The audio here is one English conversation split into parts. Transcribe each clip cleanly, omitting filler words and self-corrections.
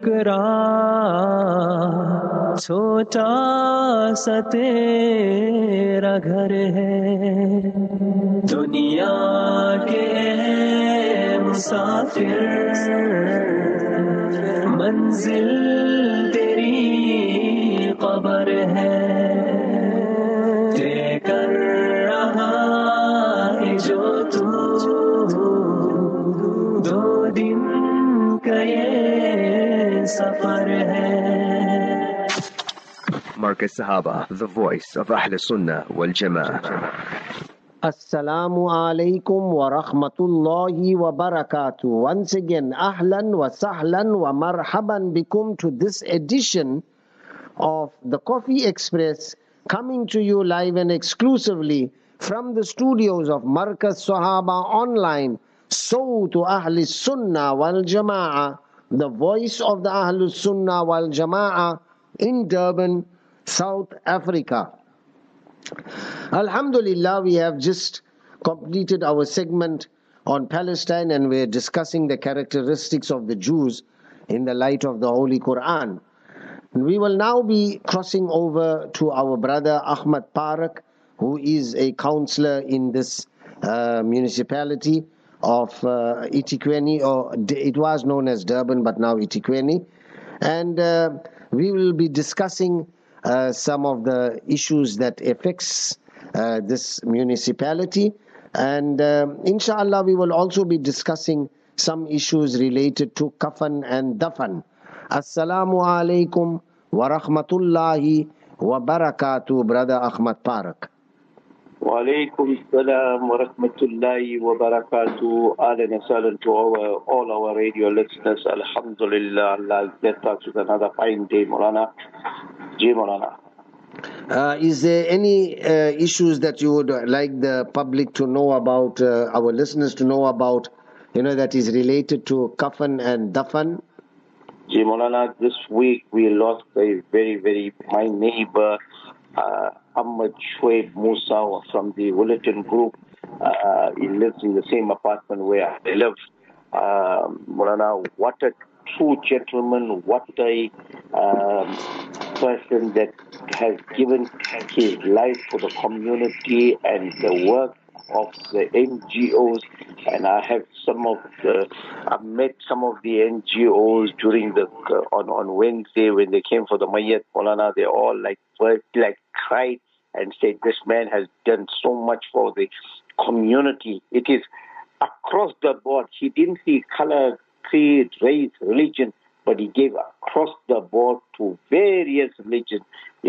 टुकड़ा छोटा सा तेरा घर है दुनिया के मुसाफिर मंजिल तेरी कब्र है तय कर रहा है जो तू दो दिन का ये सफर है Markaz Sahaba, the voice of Ahl Sunnah wal Jama'ah. Assalamu alaikum wa rahmatullahi wa barakatuh. Once again, ahlan wa sahlan wa marhaban bikum to this edition of the Coffee Express, coming to you live and exclusively from the studios of Markaz Sahaba Online, Sawtu Ahli Sunnah wal Jama'ah, the voice of the Ahlus Sunnah wal Jama'ah in Durban, South Africa. Alhamdulillah, we have just completed our segment on Palestine and we're discussing the characteristics of the Jews in the light of the Holy Quran. We will now be crossing over to our brother Ahmad Parak, who is a councillor in this municipality of eThekwini, or it was known as Durban, but now eThekwini. And we will be discussing some of the issues that affects this municipality, and inshallah we will also be discussing some issues related to kafan and dafan. Assalamu alaikum wa rahmatullahi wa barakatuh, brother Ahmad Parak. Wa alaikum salam wa rahmatullahi wa barakatuh. Ahlan wa sahlan to all our radio listeners. Alhamdulillah, Allah blessed us with another fine day, Maulana. Jai Maulana. Is there any issues that you would like the public to know about, our listeners to know about, that is related to kafan and dafan? Jai Maulana, this week we lost a very, my neighbor, Ahmad Shoaib Musa from the Willerton group. He lives in the same apartment where I live. Maulana, what a true gentleman, what a person that has given his life for the community and the work of the NGOs. And I have I've met some of the NGOs during on Wednesday when they came for the Mayat Maulana. They all cried and said, this man has done so much for the community. It is across the board. He didn't see color, creed, race, religion, but he gave across the board to various religions,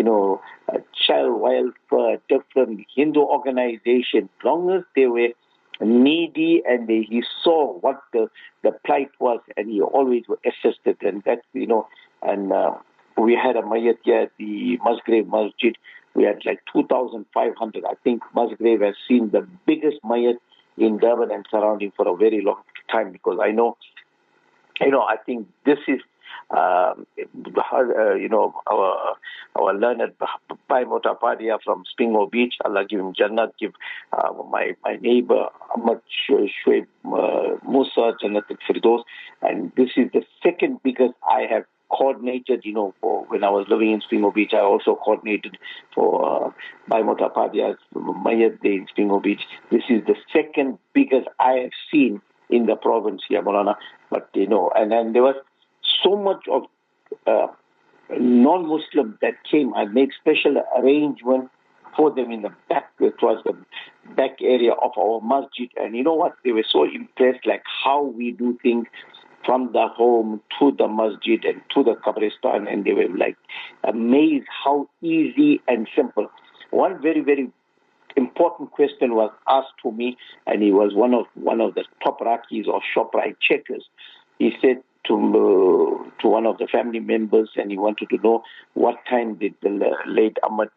child welfare, different Hindu organizations, long as they were needy and he saw what the plight was, and he always assisted. And that, and we had a mayat here at the Musgrave Masjid. We had 2,500. I think Musgrave has seen the biggest mayat in Durban and surrounding for a very long time, because I know, I think this is, our learned Bhai Motapadia from Spingo Beach, Allah give him Jannat, give my neighbor Ahmad Shoaib Musa Jannat al-Firdaus, and this is the second biggest I have coordinated, for when I was living in Spingo Beach. I also coordinated for Bhai Motapadia's Mayat Day in Spingo Beach. This is the second biggest I have seen in the province here, Maulana. But, and then there was so much of non-Muslim that came. I made special arrangement for them in the back. It was the back area of our masjid. And you know what? They were so impressed, how we do things from the home to the masjid and to the Qabristan. And they were amazed how easy and simple. One very, very important question was asked to me, and he was one of the top Rakis or ShopRite checkers. He said to one of the family members, and he wanted to know what time did the late Ahmad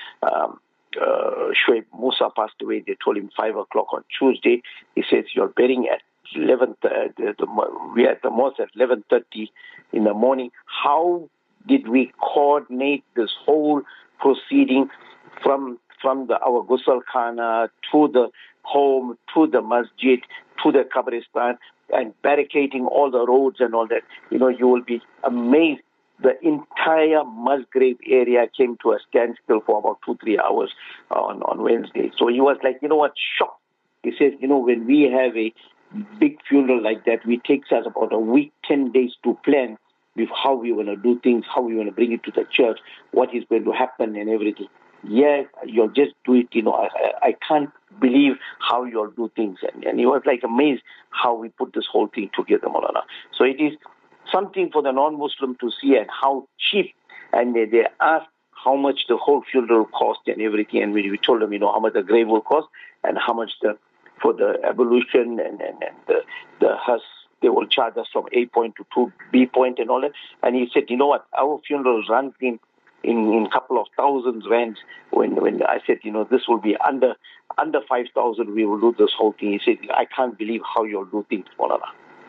Shoaib Musa passed away. They told him 5 o'clock on Tuesday. He says, you're burying at 11. We are at the mosque at 11:30 in the morning. How did we coordinate this whole proceeding from our Ghusl Khana to the home, to the masjid, to the Qabristan? and barricading all the roads and all that. You will be amazed. The entire Musgrave area came to a standstill for about 2-3 hours on Wednesday. So he was like, shocked. He says, when we have a big funeral like that, it takes us about a week, 10 days to plan with how we want to do things, how we want to bring it to the church, what is going to happen and everything. Yeah, you'll just do it, I can't believe how you'll do things. And he was like amazed how we put this whole thing together, Maulana. So it is something for the non-Muslim to see and how cheap. And they asked how much the whole funeral cost and everything. And we told them, how much the grave will cost and how much for the ablution and the hearse. They will charge us from A point to 2B point and all that. And he said, our funeral runs in couple of thousands rands. When I said, this will be under 5,000, we will do this whole thing. He said, I can't believe how you'll do things, Maulana.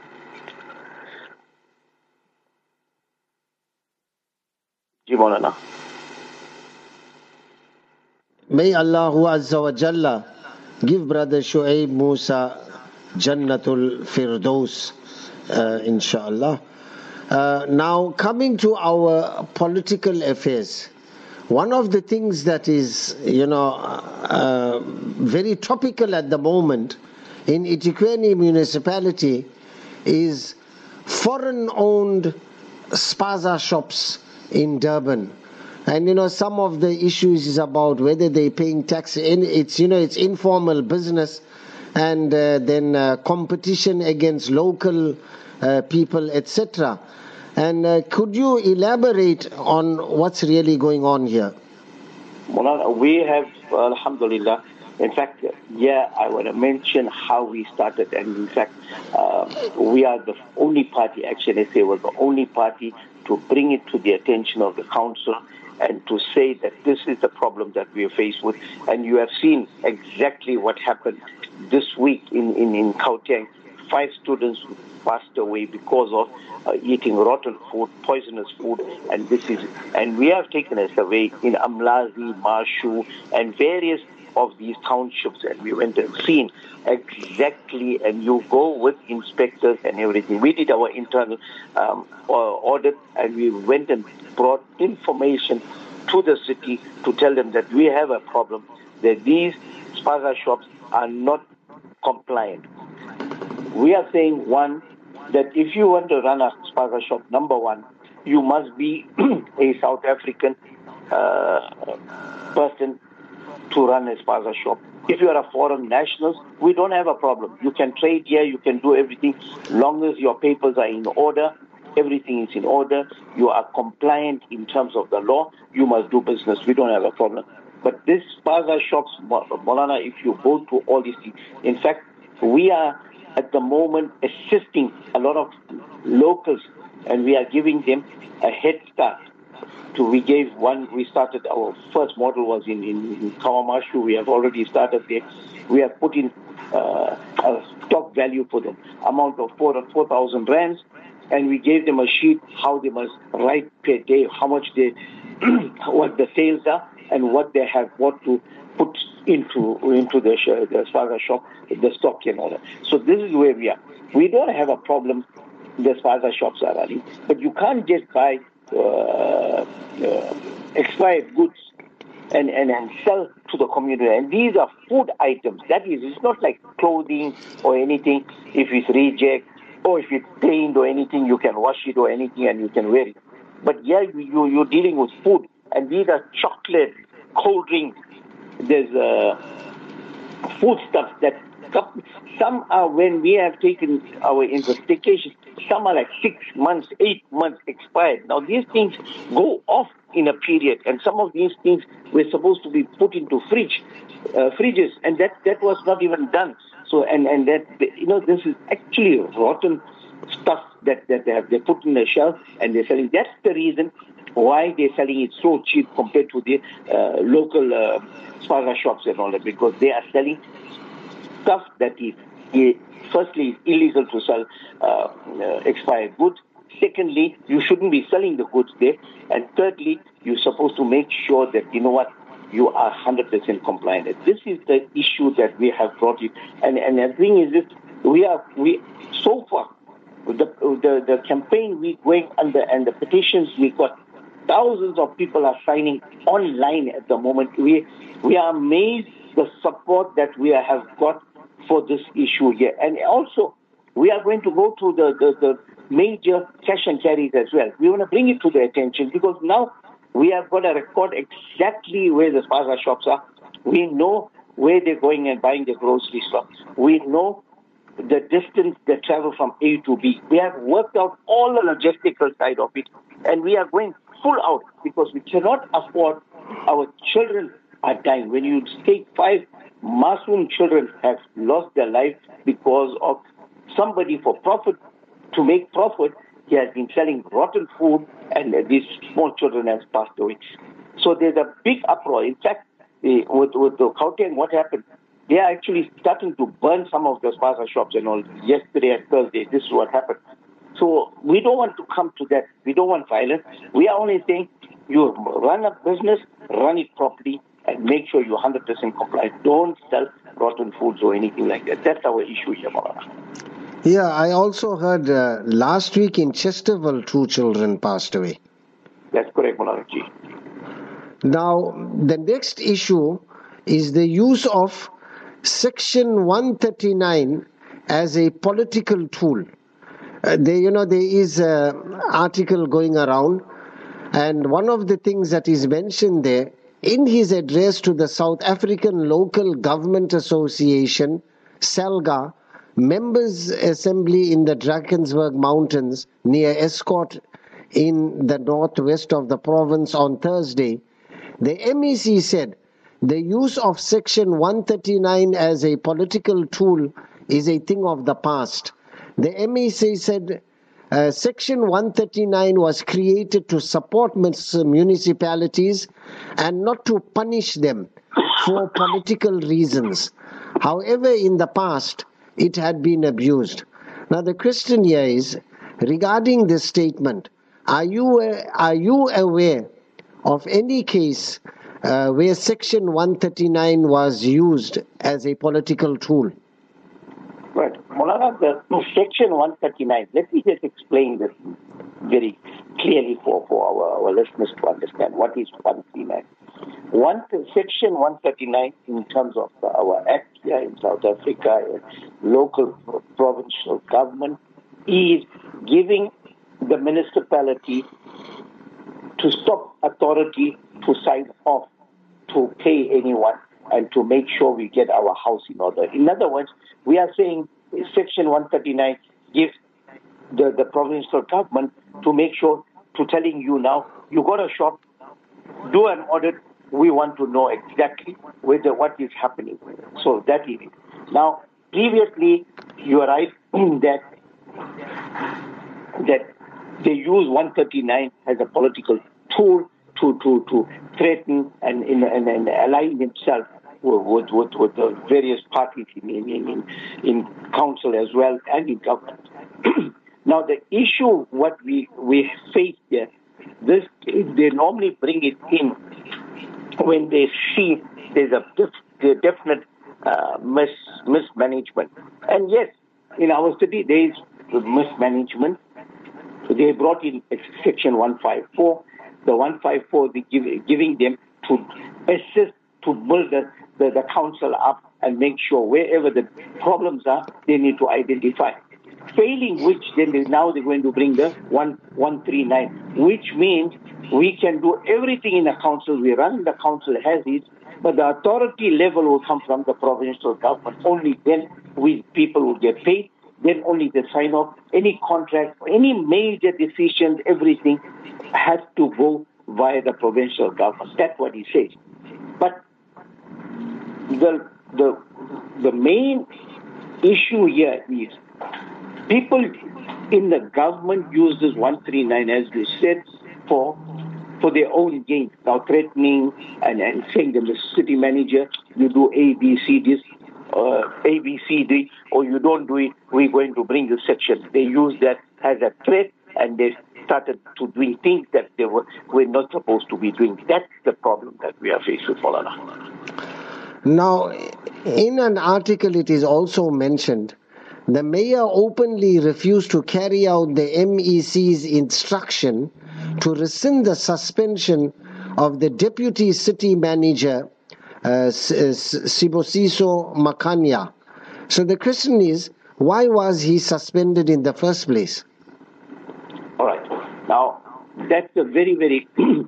Ji Maulana. May Allah Azza wa Jalla give Brother Shuaib Musa Jannatul Firdaus, inshallah. Now, coming to our political affairs, one of the things that is, very topical at the moment in eThekwini municipality is foreign-owned spaza shops in Durban. And some of the issues is about whether they're paying tax. It's informal business, and then competition against local people, etc. And could you elaborate on what's really going on here? Maulana, we have, alhamdulillah, in fact, I want to mention how we started. And in fact, we are the only party, actually, SA was the only party to bring it to the attention of the council and to say that this is the problem that we are faced with. And you have seen exactly what happened this week in Gauteng. 5 students passed away because of eating rotten food, poisonous food, and we have taken a survey in Amlazi, Marshu, and various of these townships, and we went and seen exactly, and you go with inspectors and everything. We did our internal audit, and we went and brought information to the city to tell them that we have a problem, that these spaza shops are not compliant. We are saying, one, that if you want to run a spaza shop, number one, you must be a South African person to run a spaza shop. If you are a foreign national, we don't have a problem. You can trade here, you can do everything, long as your papers are in order, everything is in order, you are compliant in terms of the law, you must do business. We don't have a problem. But this spaza shops, Maulana, if you go to all these things, in fact, we are at the moment assisting a lot of locals, and we are giving them a head start. We started, our first model was in Kawamashu. We have already started there. We have put in a stock value for them, amount of 4,000 rands, and we gave them a sheet how they must write per day, how much what the sales are, and what they have got to put into the spaza shop, the stock and all that. So this is where we are. We don't have a problem. The spaza shops are running, but you can't just buy expired goods and sell to the community. And these are food items. That is, it's not like clothing or anything. If it's reject or if it's stained or anything, you can wash it or anything and you can wear it. But yeah, you're dealing with food, and these are chocolate, cold drinks. There's food stuff that some are, when we have taken our investigation, some are like 6 months, 8 months expired. Now these things go off in a period, and some of these things were supposed to be put into fridges, and that was not even done. So and that this is actually rotten stuff that they put in the shelf and they're selling. That's the reason why they're selling it so cheap compared to the local spaza shops and all that, because they are selling stuff that is firstly illegal to sell expired goods. Secondly, you shouldn't be selling the goods there. And thirdly, you're supposed to make sure that, you are 100% compliant. This is the issue that we have brought you. And the thing is this, so far, the campaign we going under and the petitions we got, thousands of people are signing online at the moment. We are amazed the support that we have got for this issue here. And also, we are going to go to the major cash and carries as well. We want to bring it to their attention because now we have got a record exactly where the spaza shops are. We know where they're going and buying their groceries from. We know the distance they travel from A to B. We have worked out all the logistical side of it, and we are going full out because we cannot afford our children are dying. When you take 5 Masoom children have lost their life because of somebody for profit, to make profit, he has been selling rotten food and these small children have passed away. So there's a big uproar. In fact, with the Gauteng, what happened? They are actually starting to burn some of the spaza shops and all. Yesterday and Thursday, this is what happened. So we don't want to come to that. We don't want violence. We are only saying you run a business, run it properly, and make sure you're 100% compliant. Don't sell rotten foods or anything like that. That's our issue here, Maulana. Yeah, I also heard last week in Chesterville 2 children passed away. That's correct, Maulana Ji. Now, the next issue is the use of Section 139 as a political tool. There is an article going around, and one of the things that is mentioned there, in his address to the South African Local Government Association, SALGA, Members Assembly in the Drakensberg Mountains near Escort in the northwest of the province on Thursday, the MEC said the use of Section 139 as a political tool is a thing of the past. The MEC said Section 139 was created to support municipalities and not to punish them for political reasons. However, in the past, it had been abused. Now, the question here is, regarding this statement, are you aware of any case where Section 139 was used as a political tool? Right. Maulana, the Section 139, let me just explain this very clearly for our listeners to understand what is 139. Section 139 in terms of our act here in South Africa, local provincial government, is giving the municipality to stop authority to sign off to pay anyone and to make sure we get our house in order. In other words, we are saying Section 139 gives the provincial government to make sure, to telling you now, you got a shop, do an audit, we want to know exactly what is happening. So that is it. Now, previously, you are right that they use 139 as a political tool to threaten and align himself with the various parties in council as well and in government. Now, the issue what we face here, they normally bring it in when they see there's a definite mismanagement. And yes, in our city there is mismanagement. They brought in Section 154. The 154, giving them to assist to build the council up and make sure wherever the problems are, they need to identify. Failing which, then now they're going to bring the 139, which means we can do everything in the council. We run, the council has it, but the authority level will come from the provincial government. Only then people will get paid. Then only they sign off. Any contract, any major decisions, everything has to go via the provincial government. That's what he says. But the main issue here is people in the government use this 139, as you said, for their own gain. Now threatening and saying to the city manager, you do A, B, C, this, A, B, C, D, or you don't do it, we're going to bring the section. They use that as a threat, and they started to doing things that they were not supposed to be doing. That's the problem that we are faced with, Maulana. Now, in an article it is also mentioned the mayor openly refused to carry out the MEC's instruction to rescind the suspension of the deputy city manager, Sibosiso Makanya. So the question is, why was he suspended in the first place? All right. Now, that's a very, very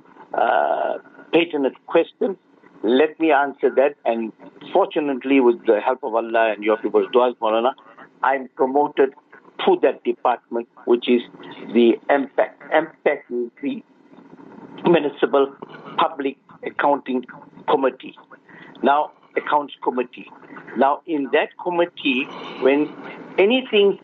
pertinent question. Let me answer that. And fortunately, with the help of Allah and your people's du'as, Maulana, I'm promoted to that department, which is the MPAC. MPAC is the Municipal Public Accounting Committee. Now, Accounts Committee. Now, in that committee, when anything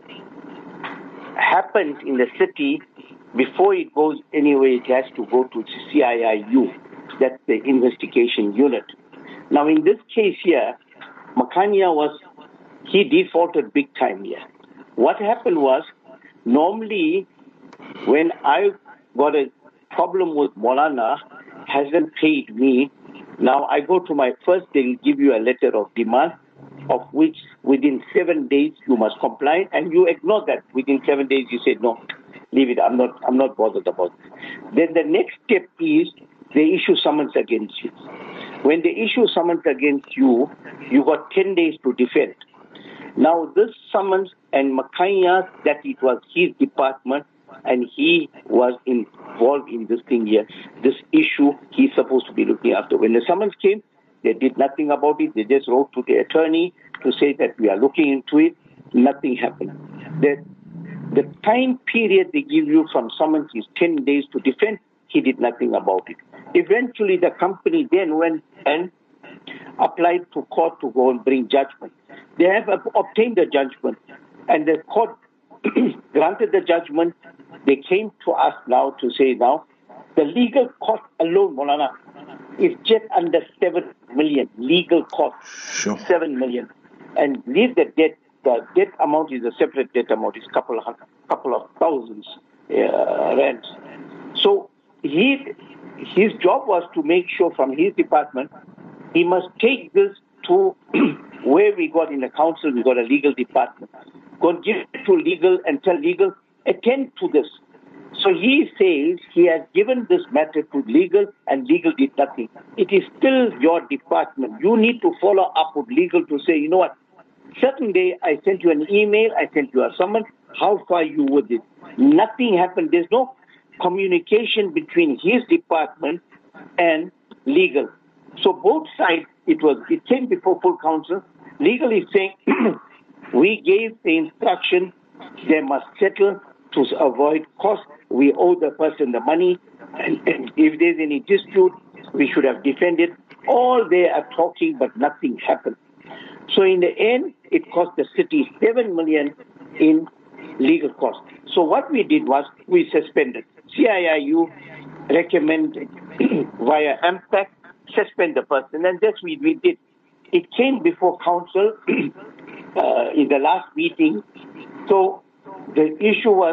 happens in the city, before it goes anywhere, it has to go to CIIU. That's the investigation unit. Now, in this case here, Makanya he defaulted big time here. What happened was, normally, when I got a problem with Maulana, hasn't paid me, now I go to my first, they'll give you a letter of demand, of which within 7 days you must comply, and you ignore that. Within 7 days you say, no, leave it, I'm not bothered about it. Then the next step is they issue summons against you. When they issue summons against you, you got 10 days to defend. Now this summons and Makanya, that it was his department and he was involved in this thing here, this issue he's supposed to be looking after. When the summons came, they did nothing about it. They just wrote to the attorney to say that we are looking into it. Nothing happened. The time period they give you from summons is 10 days to defend. He did nothing about it. Eventually, the company then went and applied to court to go and bring judgment. They have obtained the judgment, and the court granted the judgment. They came to us now to say now, the legal cost alone, Maulana, is just under 7 million. Legal cost, sure. 7 million. And leave the debt. The debt amount is a separate debt amount. It's couple of thousands rands. So his job was to make sure from his department, he must take this to where we got in the council, we got a legal department. Go and give it to legal and tell legal, attend to this. So he says he has given this matter to legal and legal did nothing. It is still your department. You need to follow up with legal to say, you know what, certain day I sent you an email, I sent you a summons, how far you with it? Nothing happened. There's no communication between his department and legal. So both sides, it came before full council. Legal is saying, we gave the instruction, they must settle to avoid cost. We owe the person the money, and if there's any dispute, we should have defended. All they are talking, but nothing happened. So in the end, it cost the city 7 million in legal costs. So what we did was we suspended. CIIU recommended via MPAC, suspend the person, and that's what we did. It came before council in the last meeting. So the issue was,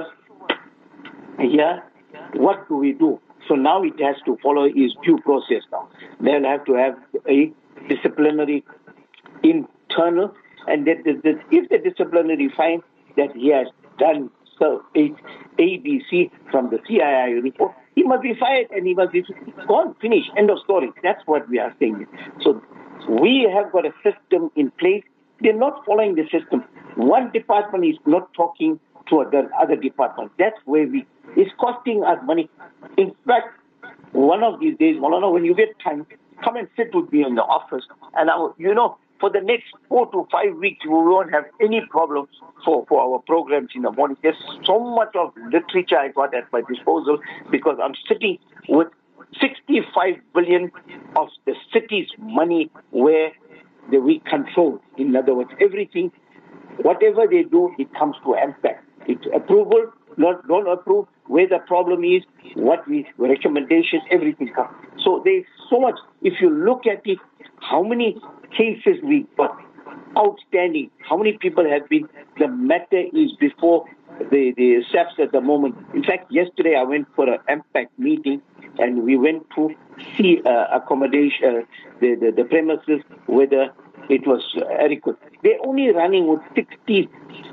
what do we do? So now it has to follow his due process now. They'll have to have a disciplinary internal, and that if the disciplinary finds that he has done ABC from the CII report, he must be fired and he must be gone, finished, end of story. That's what we are saying. So we have got a system in place. They're not following the system. One department is not talking to the other department. That's where it's costing us money. In fact, one of these days, Maulana, when you get time, come and sit with me in the office. And for the next 4 to 5 weeks, we won't have any problems for our programs in the morning. There's so much of literature I got at my disposal because I'm sitting with 65 billion of the city's money where we control. In other words, everything, whatever they do, it comes to MPAC. It's approval, don't approve, where the problem is, recommendations, everything comes. So there's so much. If you look at it, how many cases we got outstanding, how many people have been, the matter is before the SAFs at the moment. In fact, yesterday I went for an MPAC meeting and we went to see accommodation, the premises, whether it was adequate. They're only running with 60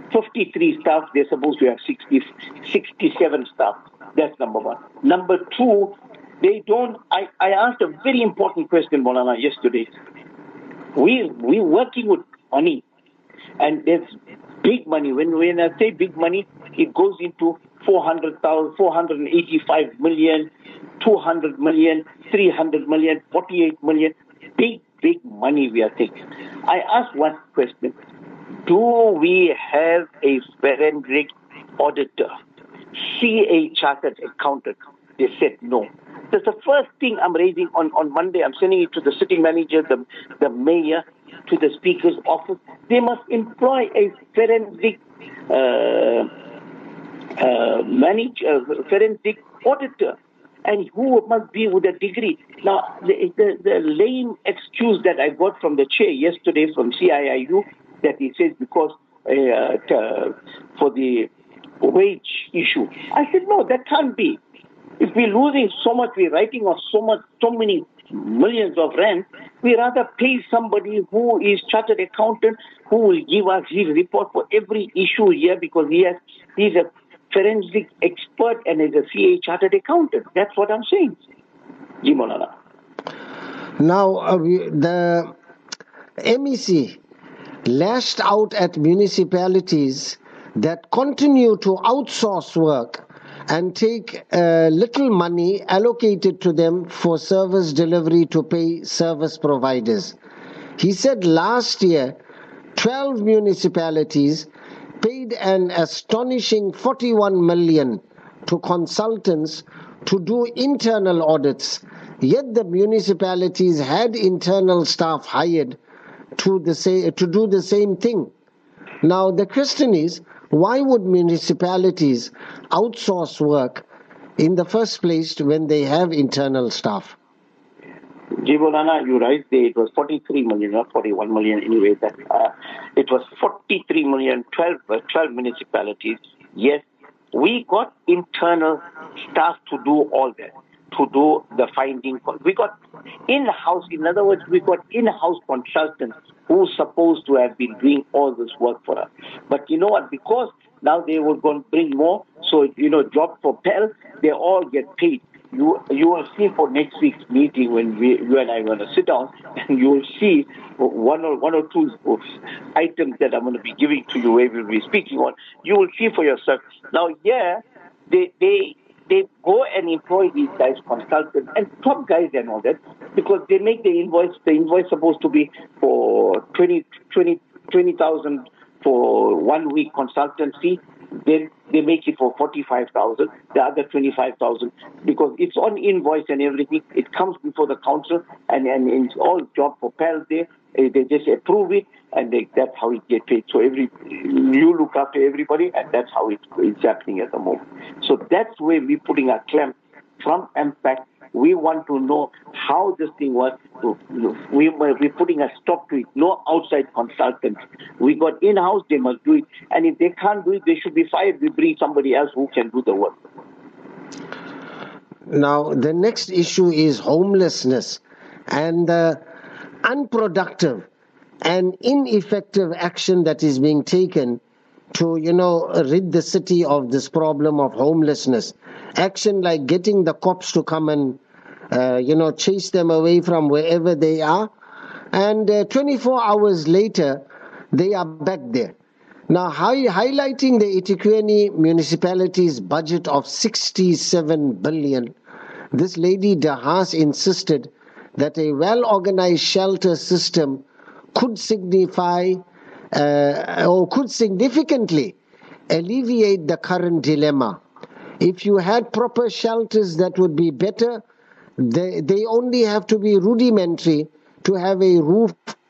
53 staff, they're supposed to have 67 staff. That's number one. Number two, they don't, I asked a very important question, Maulana, yesterday. We're working with money, and there's big money. When I say big money, it goes into 400,000, 485 million, 200 million, 300 million, 48 million. Big money we are taking. I asked one question. Do we have a forensic auditor, CA chartered accountant? They said no. That's the first thing I'm raising on Monday. I'm sending it to the city manager, the mayor, to the speaker's office. They must employ a forensic forensic auditor, and who must be with a degree. Now, the lame excuse that I got from the chair yesterday from CIIU, that he says because for the wage issue. I said, no, that can't be. If we're losing so much, we're writing off so many millions of rand, we rather pay somebody who is chartered accountant, who will give us his report for every issue here, because he's a forensic expert and is a CA chartered accountant. That's what I'm saying. Jimonana. Now, the MEC lashed out at municipalities that continue to outsource work and take little money allocated to them for service delivery to pay service providers. He said last year, 12 municipalities paid an astonishing 41 million to consultants to do internal audits, yet the municipalities had internal staff hired to do the same thing. Now the question is, why would municipalities outsource work in the first place when they have internal staff? Jibolana, you're right. It was 43 million, not 41 million anyway. It was 43 million, 12 municipalities. Yes, we got internal staff to do all that, to do the finding. We got in-house, in other words, we got in-house consultants who supposed to have been doing all this work for us. But you know what? Because now they were going to bring more, so, job for Pell, they all get paid. You will see for next week's meeting when you and I are going to sit down, and you will see one or two items that I'm going to be giving to you, where we'll be speaking on. You will see for yourself. Now, they go and employ these guys, consultants, and top guys and all that, because they make the invoice. The invoice supposed to be for 20,000 for 1 week consultancy. Then they make it for 45,000, the other 25,000, because it's on invoice and everything. It comes before the council, and it's all job for Pell there. They just approve it, and that's how it gets paid. So you look after everybody, and that's how it's happening at the moment. So that's where we're putting our clamp from MPAC. We want to know how this thing works. We're putting a stop to it. No outside consultants. We got in-house, they must do it. And if they can't do it, they should be fired. We bring somebody else who can do the work. Now, the next issue is homelessness and the unproductive and ineffective action that is being taken to, rid the city of this problem of homelessness. Action like getting the cops to come and, chase them away from wherever they are. And 24 hours later, they are back there. Now, highlighting the eThekwini municipality's budget of 67 billion, this lady Dahas insisted that a well-organized shelter system could significantly alleviate the current dilemma. If you had proper shelters, that would be better. They only have to be rudimentary to have a roof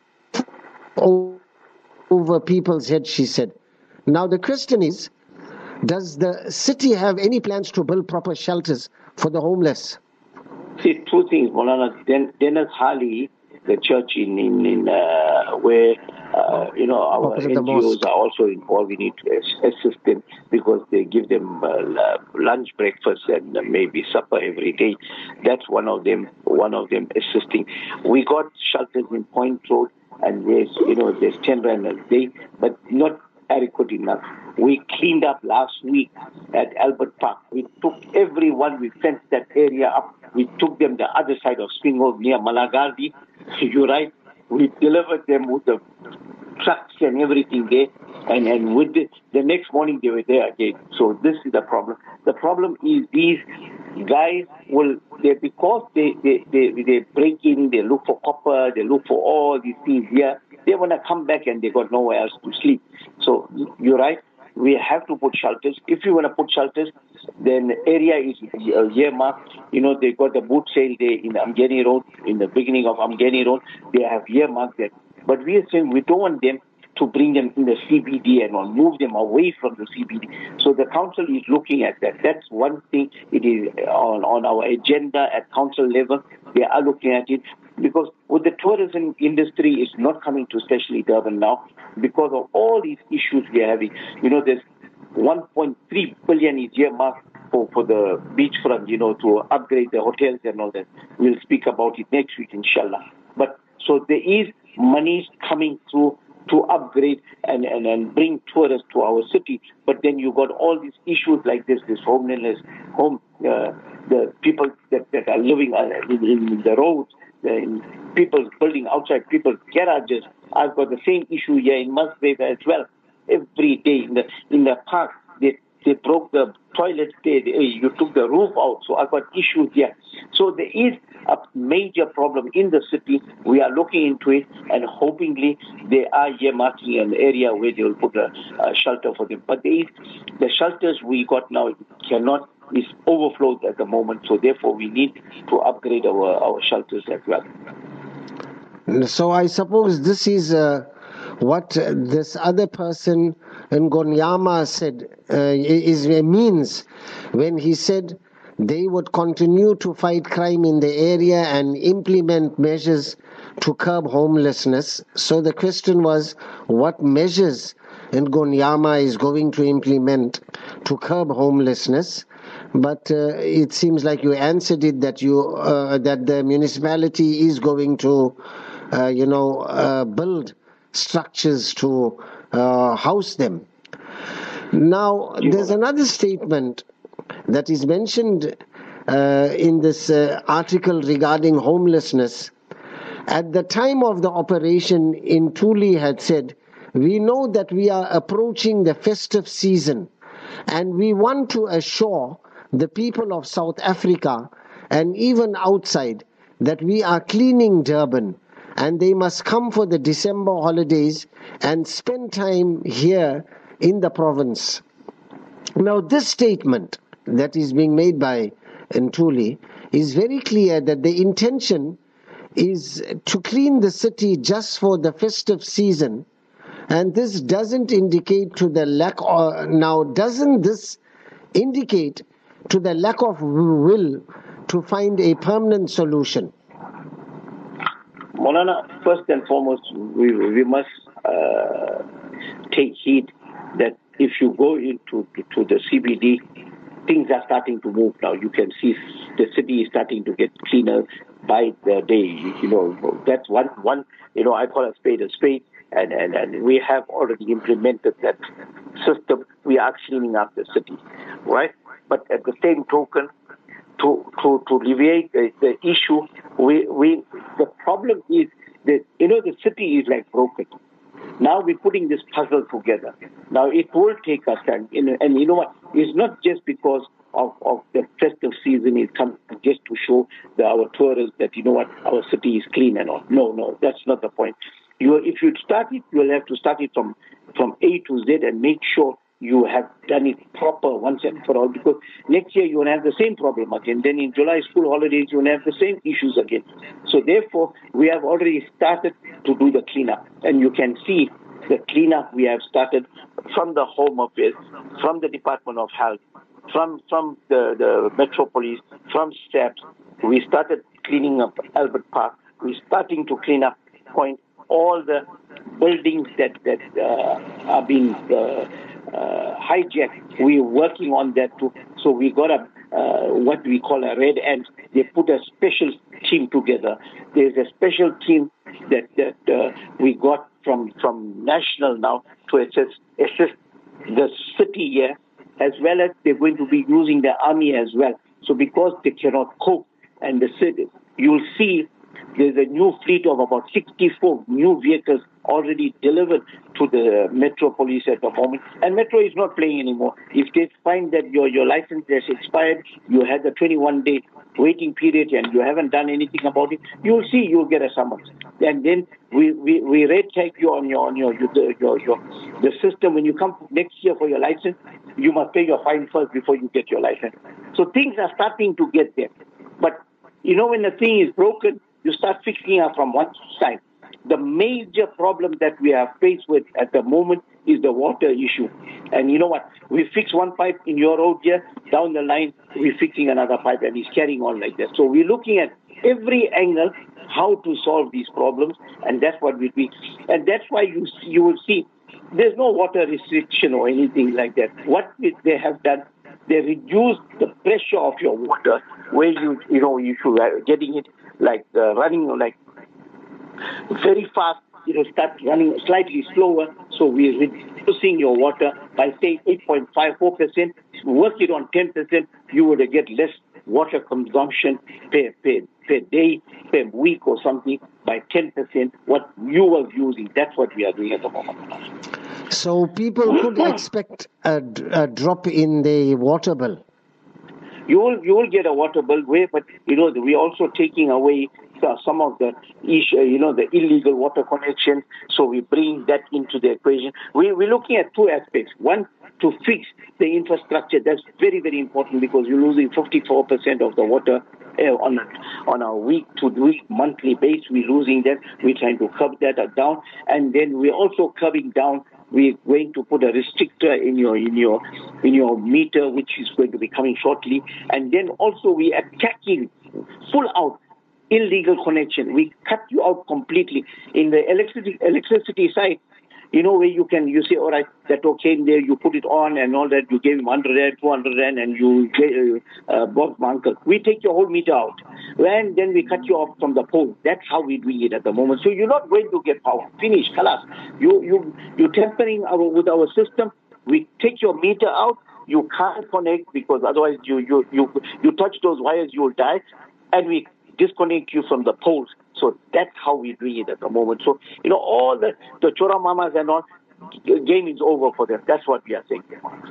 over people's heads, she said. Now the question is, does the city have any plans to build proper shelters for the homeless? See, two things, Molana. Dennis Harley, the church in where our NGOs are also involved. We need to assist them, because they give them lunch, breakfast, and maybe supper every day. That's one of them assisting. We got shelters in Point Road, and there's 10 rand a day, but not adequate enough. We cleaned up last week at Albert Park. We took everyone, we fenced that area up. We took them the other side of Springhof near Malagardi. You're right. We delivered them with the trucks and everything there. And with the next morning they were there again. So this is the problem. The problem is these guys because they break in, they look for copper, they look for all these things here. They want to come back and they got nowhere else to sleep. So you're right. We have to put shelters. If you want to put shelters, then the area is earmarked. They got the boot sale there in Amgeni Road, in the beginning of Amgeni Road. They have earmarked that. But we are saying we don't want them to bring them in the CBD and move them away from the CBD. So the council is looking at that. That's one thing. It is on our agenda at council level. They are looking at it because with the tourism industry is not coming to especially Durban now because of all these issues we are having. There's 1.3 billion is earmarked for the beachfront, to upgrade the hotels and all that. We'll speak about it next week, inshallah. But so there is money coming through to upgrade and bring tourists to our city. But then you got all these issues like this homelessness, the people that are living in the roads, people building outside people's garages. I've got the same issue here in Musgrave as well. Every day in the park, they broke the toilet there. You took the roof out. So I've got issues here. So there is a major problem in the city. We are looking into it and hopingly they are earmarking an area where they will put a shelter for them. But the shelters we got now is overflowed at the moment. So therefore we need to upgrade our shelters as well. So I suppose this is what this other person in Gonyama said means when he said they would continue to fight crime in the area and implement measures to curb homelessness. So the question was, what measures in Gonyama is going to implement to curb homelessness? But it seems like you answered it that that the municipality is going to build structures to house them. Now, there's another statement that is mentioned in this article regarding homelessness. At the time of the operation, Ntuli had said, "We know that we are approaching the festive season and we want to assure the people of South Africa and even outside that we are cleaning Durban and they must come for the December holidays and spend time here in the province." Now this statement that is being made by Ntuli is very clear that the intention is to clean the city just for the festive season, and this doesn't indicate to the lack of, now doesn't this indicate to the lack of will to find a permanent solution? Maulana, first and foremost, we must take heed that if you go into the CBD, things are starting to move now. You can see the city is starting to get cleaner by the day. That's one. I call a spade, and we have already implemented that system. We are cleaning up the city, right? But at the same token, to alleviate the issue, the problem is that the city is like broken. Now we're putting this puzzle together. Now it will take us time, and you know what? It's not just because of the festive season. It comes just to show our tourists that our city is clean and all. No, that's not the point. If you start it, you will have to start it from A to Z and make sure you have done it proper once and for all, because next year you will have the same problem again. Then in July school holidays, you will have the same issues again. So therefore, we have already started to do the cleanup. And you can see the cleanup we have started from the Home Office, from the Department of Health, from the Metropolis, from STEPS. We started cleaning up Albert Park. We're starting to clean up Point, all the buildings that are being hijacked. We're working on that too. So we got what we call a red ant. They put a special team together. There's a special team that we got from national now to assist the city here, as well as they're going to be using the army as well. So because they cannot cope, and the city, you'll see there's a new fleet of about 64 new vehicles already delivered to the Metro Police at the moment. And Metro is not playing anymore. If they find that your license has expired, you had the 21-day waiting period and you haven't done anything about it, you'll see you'll get a summons. And then we red tag you on the system. When you come next year for your license, you must pay your fine first before you get your license. So things are starting to get there. But when the thing is broken, you start fixing it from one side. The major problem that we are faced with at the moment is the water issue. And you know what? We fix one pipe in your road here, down the line, we're fixing another pipe, and it's carrying on like that. So we're looking at every angle how to solve these problems, and that's what we do. And that's why you will see there's no water restriction or anything like that. What they have done, they reduce the pressure of your water, where you should getting it like running like very fast, start running slightly slower. So we're reducing your water by say 8.54%. Work it on 10%, you would get less water consumption per day, per week or something by 10%. What you were using, that's what we are doing at the moment. So people could expect a drop in the water bill. You will get a water bill, but we're also taking away some of the issue, the illegal water connection. So we bring that into the equation. We're looking at two aspects. One, to fix the infrastructure. That's very, very important because you're losing 54% of the water on a week-to-week, monthly base. We're losing that. We're trying to curb that down, and then we're also curbing down. We're going to put a restrictor in your meter, which is going to be coming shortly. And then also we are attacking full out illegal connection. We cut you out completely. In the electricity side, where you say, all right, that okay, there you put it on and all that, you gave him 100 rand, 200 rand, and you bought my uncle. We take your whole meter out. And then we cut you off from the pole. That's how we're doing it at the moment. So you're not going to get power. Finish, kalas. You're tampering with our system. We take your meter out. You can't connect because otherwise you touch those wires, you'll die. And we disconnect you from the poles. So that's how we're doing it at the moment. So, all the Chora Mamas and all, game is over for them. That's what we are saying.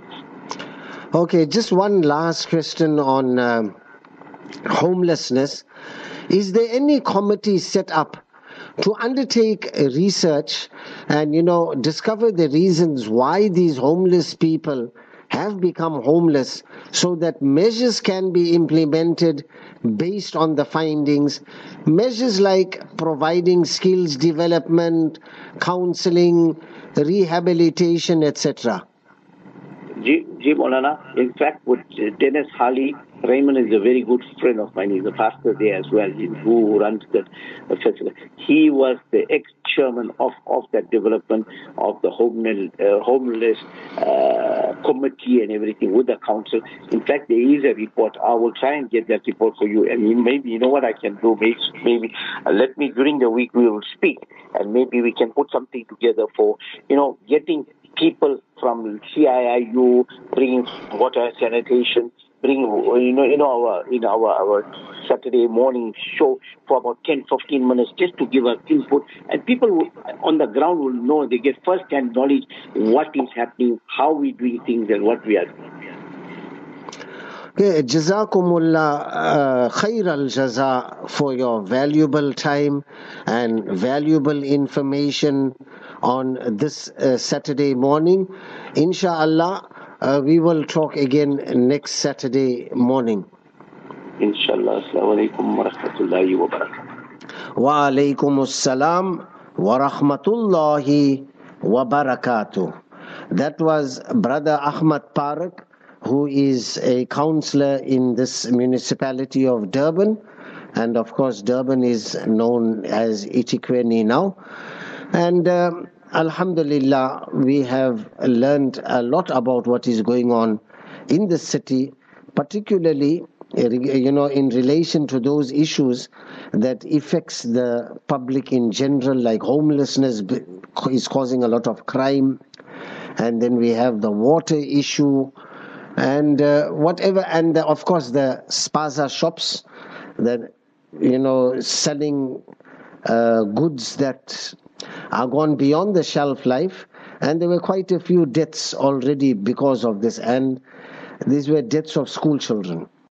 Okay, just one last question on homelessness. Is there any committee set up to undertake research and, discover the reasons why these homeless people have become homeless so that measures can be implemented based on the findings, measures like providing skills development, counseling, rehabilitation, etc.? Jim Olana, in fact, with Dennis Harley, Raymond is a very good friend of mine. He's a pastor there as well, who runs the festival. He was the ex-chairman of that development of the homeless committee and everything with the council. In fact, there is a report. I will try and get that report for you. And maybe, what I can do? Maybe let me, during the week, we will speak. And maybe we can put something together for, getting people from CIIU, bringing water sanitation, bring in our Saturday morning show for about 10-15 minutes just to give us input, and people on the ground will know, they get first-hand knowledge what is happening, how we doing things, and what we are doing. Okay, Jazakumullah khair al-jaza for your valuable time and valuable information on this Saturday morning. Inshallah, we will talk again next Saturday morning. Inshallah. Assalamu alaikum wa rahmatullahi wa barakatuh. Wa alaikum assalam wa rahmatullahi wa barakatuh. That was Brother Ahmad Parak, who is a councillor in this municipality of Durban. And of course, Durban is known as eThekwini now. And Alhamdulillah, we have learned a lot about what is going on in the city, particularly in relation to those issues that affects the public in general, like homelessness is causing a lot of crime, and then we have the water issue, and whatever, and of course the spaza shops that selling goods that are gone beyond the shelf life, and there were quite a few deaths already because of this, and these were deaths of school children.